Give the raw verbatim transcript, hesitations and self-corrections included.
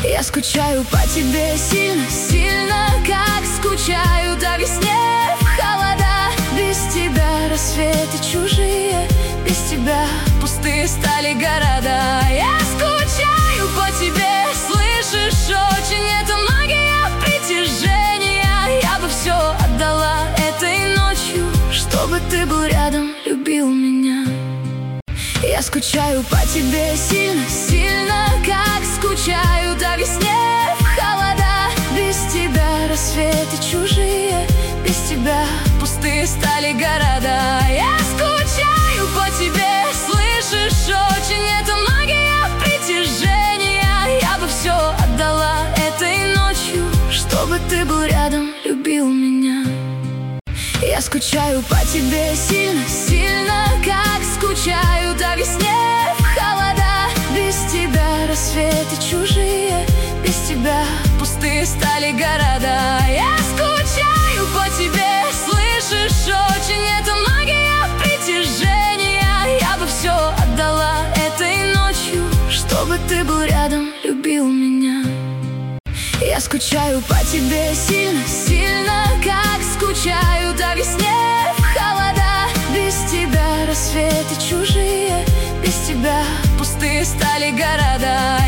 Я скучаю по тебе сильно, сильно, как скучаю до весне в холода. Без тебя рассветы чужие, без тебя пустые стали города. Я скучаю по тебе, слышишь, очень, это магия притяжения. Я бы все отдала этой ночью, чтобы ты был рядом, любил меня. Я скучаю по тебе сильно, сильно, как скучаю до весне в холода. Без тебя рассветы чужие, без тебя пустые стали города. Я скучаю по тебе, слышишь, очень, это магия притяжения. Я бы все отдала этой ночью, чтобы ты был рядом, любил меня. Я скучаю по тебе сильно, сильно, как скучаю до весне в холода. Без тебя рассветы чужие, без тебя пустые стали города. Я скучаю по тебе, слышишь, очень, это магия притяжения. Я бы все отдала этой ночью, чтобы ты был рядом, любил меня. Я скучаю по тебе сильно, сильно, как скучаю до весне в холода. Без тебя рассветы чужие, без тебя пустые стали города.